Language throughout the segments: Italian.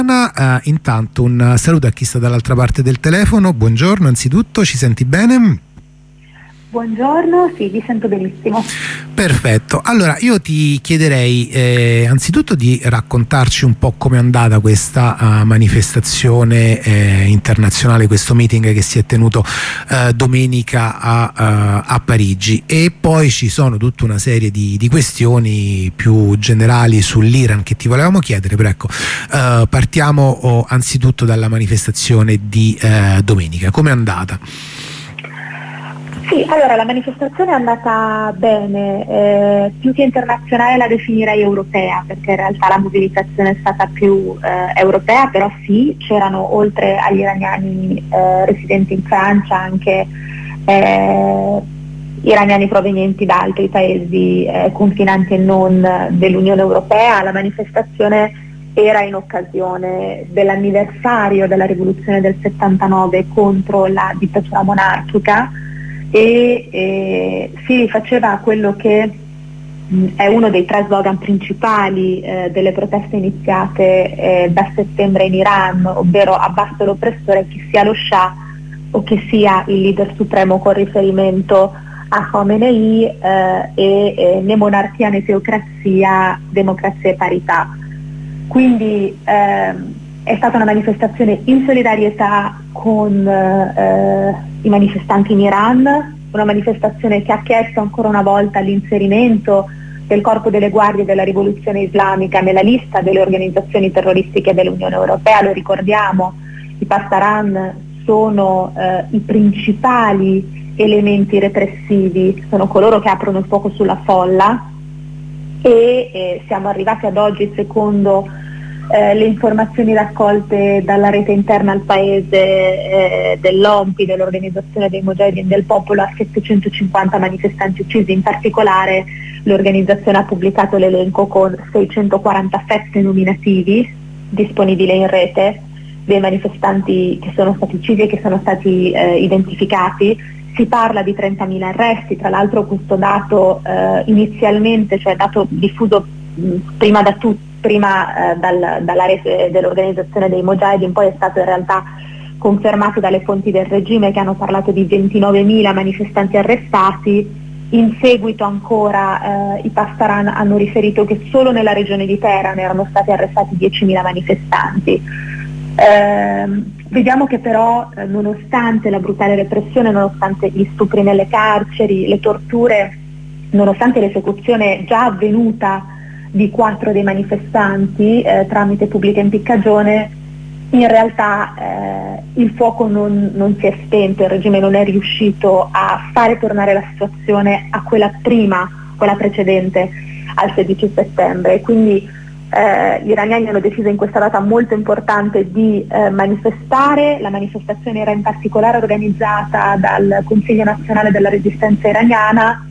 Intanto un saluto a chi sta dall'altra parte del telefono. Buongiorno, anzitutto, ci senti bene? Buongiorno, sì, vi sento benissimo. Perfetto, allora io ti chiederei anzitutto di raccontarci un po' come è andata questa manifestazione internazionale, questo meeting che si è tenuto domenica a Parigi, e poi ci sono tutta una serie di questioni più generali sull'Iran che ti volevamo chiedere, però ecco, partiamo anzitutto dalla manifestazione di domenica. Come è andata? Sì, allora la manifestazione è andata bene, più che internazionale la definirei europea, perché in realtà la mobilitazione è stata più europea, però sì, c'erano oltre agli iraniani residenti in Francia anche iraniani provenienti da altri paesi confinanti e non dell'Unione Europea. La manifestazione era in occasione dell'anniversario della rivoluzione del 79 contro la dittatura monarchica, e si rifaceva a quello che è uno dei tre slogan principali delle proteste iniziate da settembre in Iran, ovvero abbasso l'oppressore, che sia lo Shah o che sia il leader supremo, con riferimento a Khomeini, né monarchia né teocrazia, democrazia e parità. Quindi è stata una manifestazione in solidarietà con i manifestanti in Iran, una manifestazione che ha chiesto ancora una volta l'inserimento del Corpo delle Guardie della Rivoluzione Islamica nella lista delle organizzazioni terroristiche dell'Unione Europea. Lo ricordiamo, i Pasdaran sono i principali elementi repressivi, sono coloro che aprono il fuoco sulla folla, e siamo arrivati ad oggi, secondo le informazioni raccolte dalla rete interna al paese dell'OMPI, dell'Organizzazione dei Mujahideen del Popolo, a 750 manifestanti uccisi. In particolare l'organizzazione ha pubblicato l'elenco con 647 nominativi disponibili in rete dei manifestanti che sono stati uccisi e che sono stati identificati. Si parla di 30.000 arresti. Tra l'altro questo dato inizialmente, cioè dato diffuso prima dalla rete dell'organizzazione dei Mujahideen, poi è stato in realtà confermato dalle fonti del regime, che hanno parlato di 29.000 manifestanti arrestati. In seguito ancora i Pasdaran hanno riferito che solo nella regione di Teheran erano stati arrestati 10.000 manifestanti. Vediamo che però nonostante la brutale repressione, nonostante gli stupri nelle carceri, le torture, nonostante l'esecuzione già avvenuta di 4 dei manifestanti tramite pubblica impiccagione, in realtà il fuoco non si è spento. Il regime non è riuscito a fare tornare la situazione a quella precedente al 16 settembre. Quindi gli iraniani hanno deciso in questa data molto importante di manifestare. La manifestazione era in particolare organizzata dal Consiglio Nazionale della Resistenza Iraniana.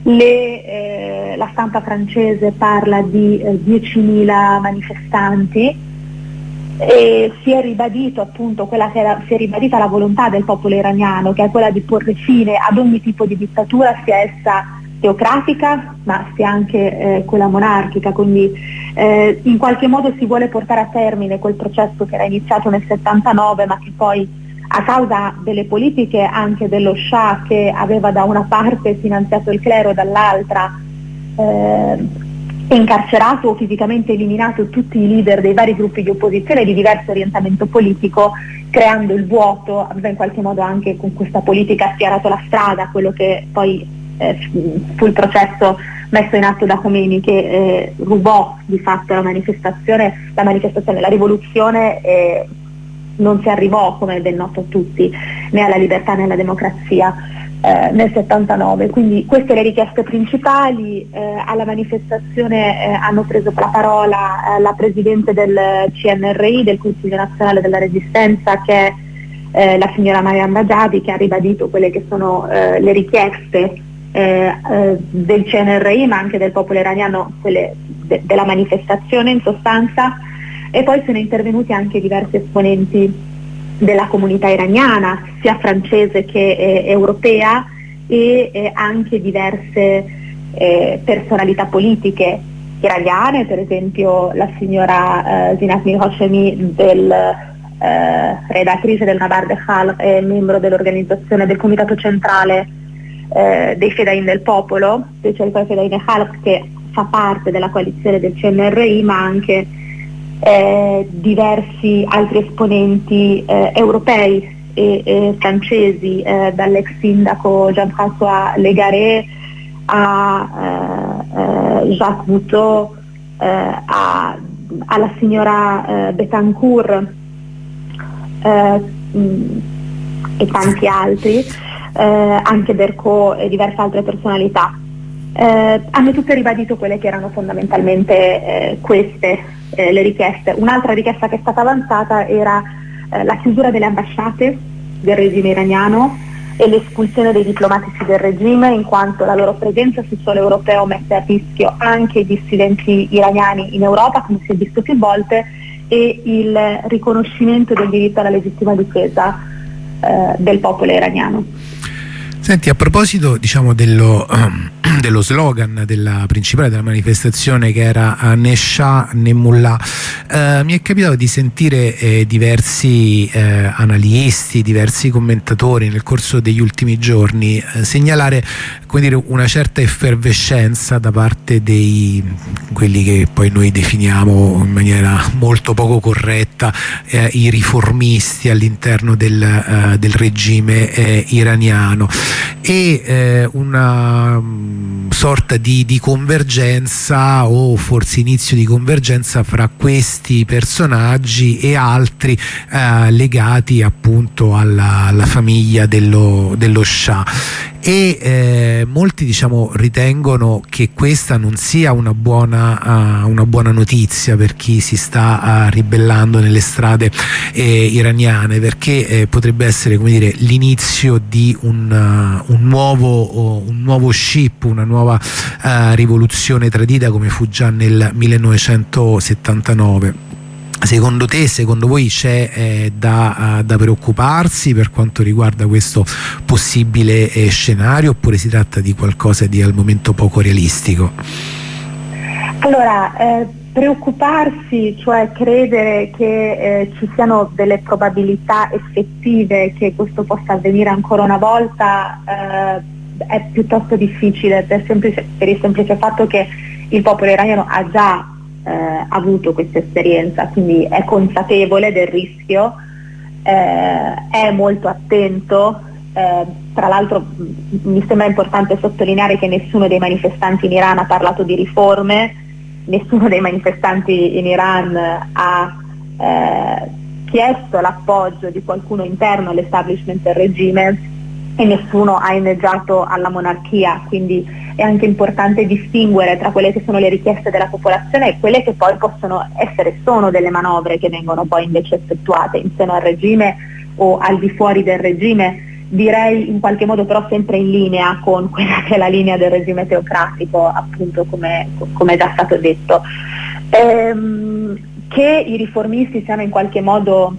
La stampa francese parla di 10.000 manifestanti, e si è ribadito appunto si è ribadita la volontà del popolo iraniano, che è quella di porre fine ad ogni tipo di dittatura, sia essa teocratica ma sia anche quella monarchica. Quindi in qualche modo si vuole portare a termine quel processo che era iniziato nel 79, ma che poi, a causa delle politiche anche dello Shah, che aveva da una parte finanziato il clero, dall'altra incarcerato o fisicamente eliminato tutti i leader dei vari gruppi di opposizione di diverso orientamento politico, creando il vuoto, aveva in qualche modo anche con questa politica schiarato la strada a quello che poi fu il processo messo in atto da Khomeini, che rubò di fatto la manifestazione, la rivoluzione. Non si arrivò, come è ben noto a tutti, né alla libertà né alla democrazia nel 79. Quindi queste le richieste principali. Alla manifestazione hanno preso la parola la presidente del CNRI, del Consiglio Nazionale della Resistenza, che è la signora Mariam Rajavi, che ha ribadito quelle che sono le richieste del CNRI, ma anche del popolo iraniano, quelle della manifestazione in sostanza. E poi sono intervenuti anche diversi esponenti della comunità iraniana, sia francese che europea, e anche diverse personalità politiche. iraniane, per esempio la signora Zinat Milhoshemi, redattrice del Nabard Khalq e membro dell'organizzazione del Comitato Centrale dei Fedain del Popolo, dei Fedain Khalq, che fa parte della coalizione del CNRI, ma anche diversi altri esponenti europei e francesi, dall'ex sindaco Jean-François Légaré a Jacques Boutot, alla signora Betancourt e tanti altri, anche Berco e diverse altre personalità. Hanno tutte ribadito quelle che erano fondamentalmente queste le richieste. Un'altra richiesta che è stata avanzata era la chiusura delle ambasciate del regime iraniano e l'espulsione dei diplomatici del regime, in quanto la loro presenza sul suolo europeo mette a rischio anche i dissidenti iraniani in Europa, come si è visto più volte, e il riconoscimento del diritto alla legittima difesa del popolo iraniano. Senti, a proposito, diciamo, dello slogan principale della manifestazione, che era né Shah né Mullah, mi è capitato di sentire diversi analisti, diversi commentatori nel corso degli ultimi giorni segnalare, come dire, una certa effervescenza da parte di quelli che poi noi definiamo in maniera molto poco corretta i riformisti all'interno del regime iraniano, e una sorta di convergenza, o forse inizio di convergenza, fra questi personaggi e altri legati appunto alla famiglia dello Shah. E molti, diciamo, ritengono che questa non sia una buona notizia per chi si sta ribellando nelle strade iraniane, perché potrebbe essere, come dire, l'inizio di un nuovo scip, una nuova rivoluzione tradita, come fu già nel 1979. Secondo te, secondo voi, c'è da preoccuparsi per quanto riguarda questo possibile scenario, oppure si tratta di qualcosa di al momento poco realistico? Allora, preoccuparsi, cioè credere che ci siano delle probabilità effettive che questo possa avvenire ancora una volta, è piuttosto difficile, per il semplice fatto che il popolo iraniano ha già avuto questa esperienza, quindi è consapevole del rischio, è molto attento. Tra l'altro mi sembra importante sottolineare che nessuno dei manifestanti in Iran ha parlato di riforme, nessuno dei manifestanti in Iran ha chiesto l'appoggio di qualcuno interno all'establishment del regime, e nessuno ha inneggiato alla monarchia, quindi è anche importante distinguere tra quelle che sono le richieste della popolazione e quelle che poi sono delle manovre che vengono poi invece effettuate in seno al regime o al di fuori del regime, direi in qualche modo però sempre in linea con quella che è la linea del regime teocratico, appunto, come è già stato detto. Che i riformisti siano in qualche modo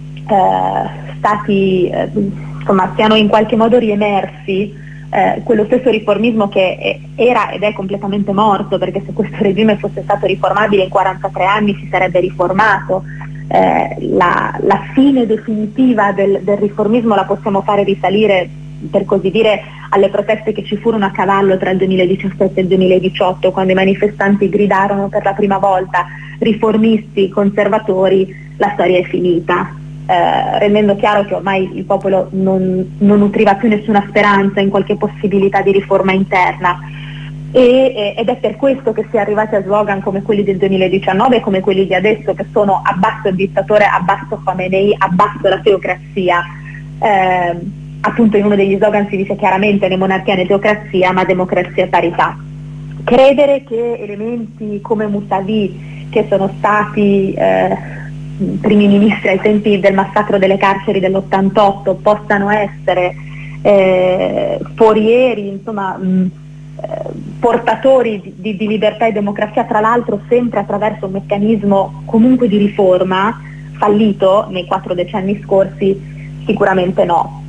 siano in qualche modo riemersi, quello stesso riformismo che era ed è completamente morto, perché se questo regime fosse stato riformabile in 43 anni si sarebbe riformato. La fine definitiva del riformismo la possiamo fare risalire, per così dire, alle proteste che ci furono a cavallo tra il 2017 e il 2018, quando i manifestanti gridarono per la prima volta: riformisti, conservatori, la storia è finita. Rendendo chiaro che ormai il popolo non nutriva più nessuna speranza in qualche possibilità di riforma interna, ed è per questo che si è arrivati a slogan come quelli del 2019 e come quelli di adesso, che sono abbasso il dittatore, abbasso Khamenei, abbasso la teocrazia. Appunto, in uno degli slogan si dice chiaramente né monarchia né teocrazia, ma democrazia e parità. Credere che elementi come Mousavi, che sono stati primi ministri ai tempi del massacro delle carceri dell'88, possano essere forieri, insomma, portatori di libertà e democrazia, tra l'altro sempre attraverso un meccanismo comunque di riforma fallito nei 4 decenni scorsi, sicuramente no.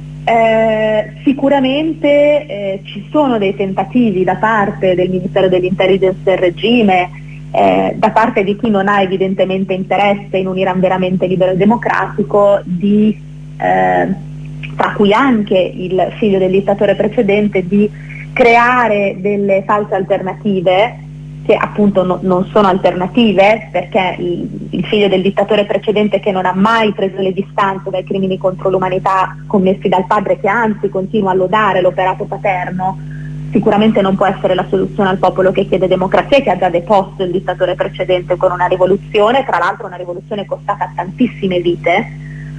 Sicuramente ci sono dei tentativi da parte del Ministero dell'Intelligence del regime da parte di chi non ha evidentemente interesse in un Iran veramente libero e democratico, tra cui anche il figlio del dittatore precedente, di creare delle false alternative che appunto non sono alternative, perché il figlio del dittatore precedente, che non ha mai preso le distanze dai crimini contro l'umanità commessi dal padre, che anzi continua a lodare l'operato paterno, sicuramente non può essere la soluzione al popolo che chiede democrazia e che ha già deposto il dittatore precedente con una rivoluzione, tra l'altro una rivoluzione costata tantissime vite,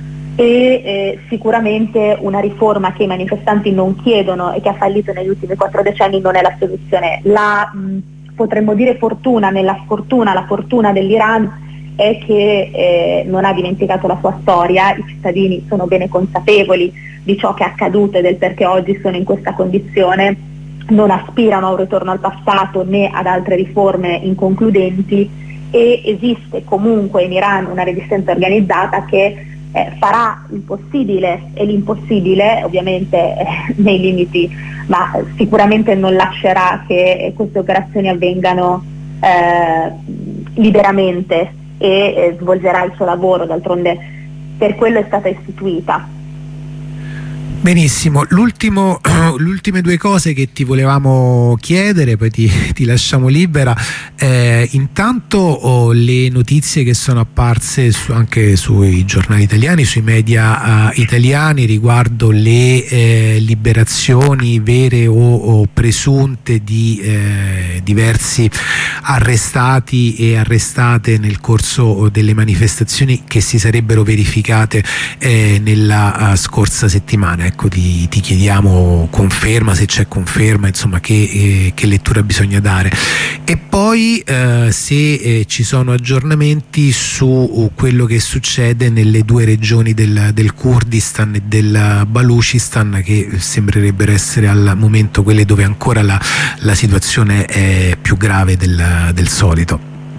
e sicuramente una riforma che i manifestanti non chiedono e che ha fallito negli ultimi 4 decenni non è la soluzione. Potremmo dire la fortuna dell'Iran è che non ha dimenticato la sua storia, i cittadini sono bene consapevoli di ciò che è accaduto e del perché oggi sono in questa condizione, non aspirano a un ritorno al passato né ad altre riforme inconcludenti, e esiste comunque in Iran una resistenza organizzata che farà il possibile e l'impossibile, ovviamente nei limiti, ma sicuramente non lascerà che queste operazioni avvengano liberamente, e svolgerà il suo lavoro, d'altronde per quello è stata istituita. Benissimo, l'ultime 2 cose che ti volevamo chiedere, poi ti lasciamo libera. Intanto le notizie che sono apparse anche sui giornali italiani, sui media italiani, riguardo le liberazioni vere o presunte di diversi arrestati e arrestate nel corso delle manifestazioni che si sarebbero verificate nella scorsa settimana. Ecco, ti chiediamo conferma, se c'è conferma, insomma, che lettura bisogna dare, e poi se ci sono aggiornamenti su quello che succede nelle 2 regioni del Kurdistan e del Baluchistan, che sembrerebbero essere al momento quelle dove ancora la situazione è più grave del solito.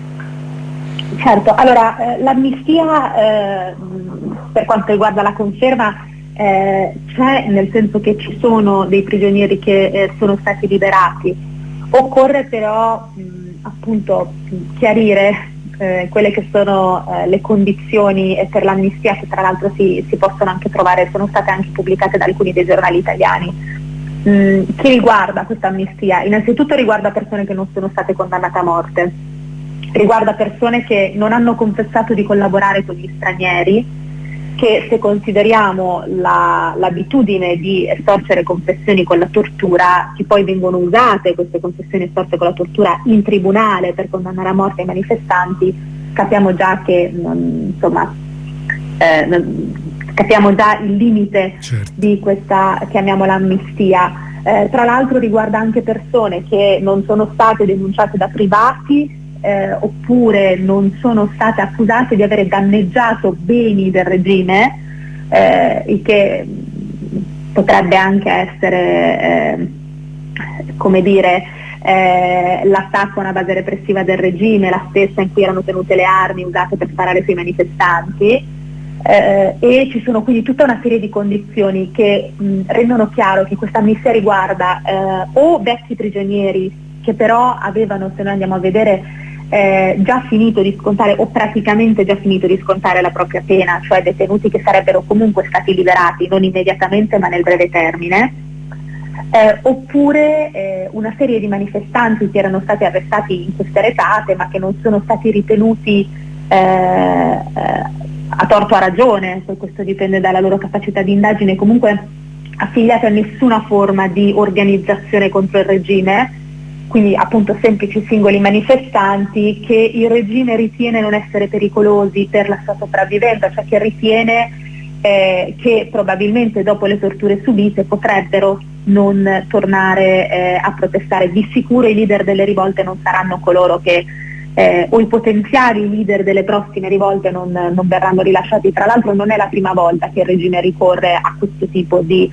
Certo, allora l'amnistia per quanto riguarda la conferma c'è, nel senso che ci sono dei prigionieri che sono stati liberati. Occorre però appunto chiarire quelle che sono le condizioni per l'amnistia, che tra l'altro si possono anche trovare, sono state anche pubblicate da alcuni dei giornali italiani. Chi riguarda questa amnistia? Innanzitutto riguarda persone che non sono state condannate a morte, riguarda persone che non hanno confessato di collaborare con gli stranieri, che, se consideriamo l'abitudine di estorcere confessioni con la tortura, che poi vengono usate queste confessioni estorte con la tortura in tribunale per condannare a morte i manifestanti, capiamo già che capiamo già il limite, certo, di questa, chiamiamola, amnistia. Tra l'altro riguarda anche persone che non sono state denunciate da privati, oppure non sono state accusate di avere danneggiato beni del regime, il che potrebbe anche essere l'attacco a una base repressiva del regime, la stessa in cui erano tenute le armi usate per sparare sui manifestanti, e ci sono quindi tutta una serie di condizioni che rendono chiaro che questa amnistia riguarda o vecchi prigionieri che però avevano, se noi andiamo a vedere, già finito di scontare o praticamente già finito di scontare la propria pena, cioè detenuti che sarebbero comunque stati liberati, non immediatamente ma nel breve termine, oppure una serie di manifestanti che erano stati arrestati in queste retate ma che non sono stati ritenuti a torto o a ragione, poi questo dipende dalla loro capacità di indagine, comunque affiliati a nessuna forma di organizzazione contro il regime, quindi appunto semplici singoli manifestanti che il regime ritiene non essere pericolosi per la sua sopravvivenza, cioè che ritiene che probabilmente dopo le torture subite potrebbero non tornare a protestare. Di sicuro i leader delle rivolte non saranno coloro che o i potenziali leader delle prossime rivolte non verranno rilasciati. Tra l'altro non è la prima volta che il regime ricorre a questo tipo di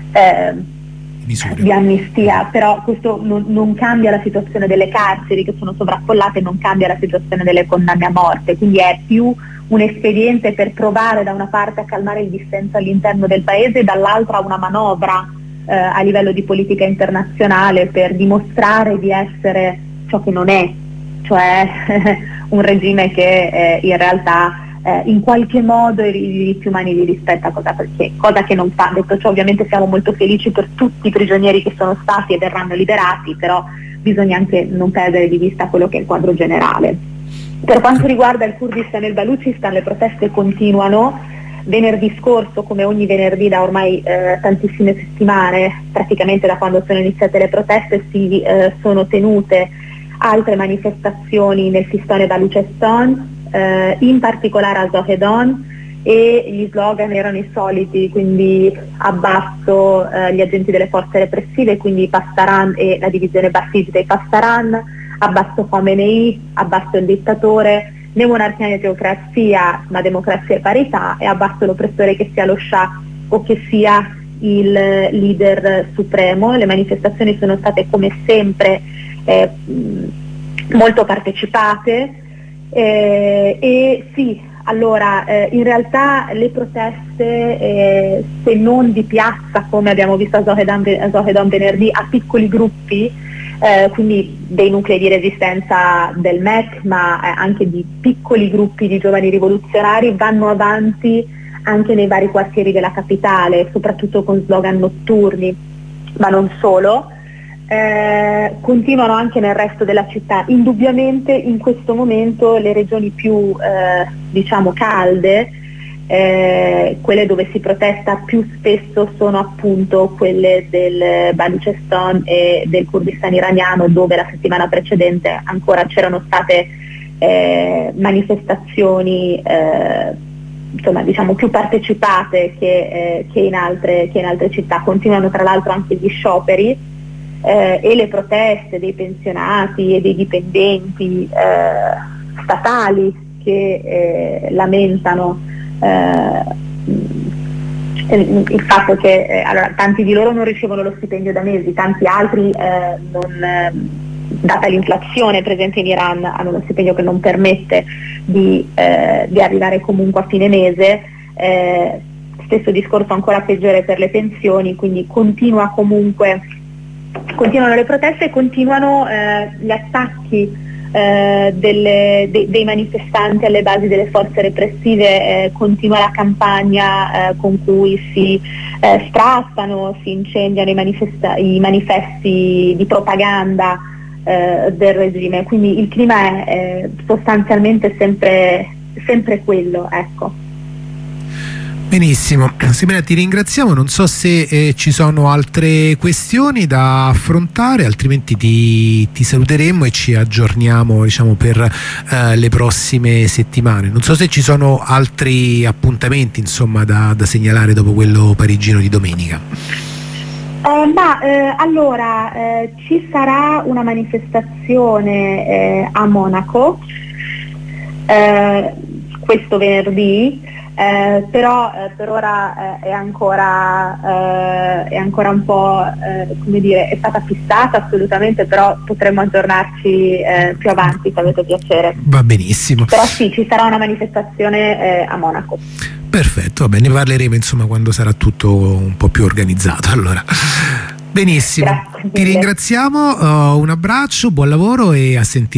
amnistia, però questo non cambia la situazione delle carceri che sono sovraffollate, non cambia la situazione delle condanne a morte, quindi è più un espediente per provare da una parte a calmare il dissenso all'interno del paese e dall'altra una manovra a livello di politica internazionale per dimostrare di essere ciò che non è, cioè un regime che in realtà in qualche modo i diritti umani li rispetta, cosa che non fa. Detto ciò, ovviamente siamo molto felici per tutti i prigionieri che sono stati e verranno liberati, però bisogna anche non perdere di vista quello che è il quadro generale. Per quanto riguarda il Kurdistan e il Baluchistan, le proteste continuano. Venerdì scorso, come ogni venerdì da ormai tantissime settimane, praticamente da quando sono iniziate le proteste, si sono tenute altre manifestazioni nel Sistan e Baluchistan, in particolare a Zohedon, e gli slogan erano i soliti, quindi abbasso gli agenti delle forze repressive, quindi i Pastaran e la divisione Basij dei Pastaran, abbasso Khomeini, abbasso il dittatore, né monarchia né teocrazia, ma democrazia e parità, e abbasso l'oppressore, che sia lo Shah o che sia il leader supremo. Le manifestazioni sono state come sempre molto partecipate, e sì, allora in realtà le proteste, se non di piazza come abbiamo visto a Zohedon venerdì, a piccoli gruppi, quindi dei nuclei di resistenza del MEC, ma anche di piccoli gruppi di giovani rivoluzionari, vanno avanti anche nei vari quartieri della capitale, soprattutto con slogan notturni, ma non solo. Continuano anche nel resto della città. Indubbiamente in questo momento le regioni più diciamo calde, quelle dove si protesta più spesso, sono appunto quelle del Baluchistan e del Kurdistan iraniano, dove la settimana precedente ancora c'erano state manifestazioni insomma, diciamo più partecipate che in altre città. Continuano tra l'altro anche gli scioperi e le proteste dei pensionati e dei dipendenti statali che lamentano il fatto che allora, tanti di loro non ricevono lo stipendio da mesi, tanti altri data l'inflazione presente in Iran, hanno uno stipendio che non permette di arrivare comunque a fine mese. Stesso discorso ancora peggiore per le pensioni, quindi continuano le proteste e continuano gli attacchi dei manifestanti alle basi delle forze repressive, continua la campagna con cui si strappano, si incendiano i manifesti di propaganda del regime, quindi il clima è sostanzialmente sempre quello, ecco. Benissimo, Simena, ti ringraziamo. Non so se ci sono altre questioni da affrontare, altrimenti ti saluteremo e ci aggiorniamo, diciamo, per le prossime settimane. Non so se ci sono altri appuntamenti, insomma, da segnalare dopo quello parigino di domenica. Allora ci sarà una manifestazione a Monaco questo venerdì. Però per ora è ancora un po' come dire, è stata fissata assolutamente, però potremmo aggiornarci più avanti se avete piacere. Va benissimo. Però sì, ci sarà una manifestazione a Monaco. Perfetto, va bene, ne parleremo insomma quando sarà tutto un po' più organizzato. Allora, benissimo. Grazie. Ti ringraziamo, un abbraccio, buon lavoro e a sentire.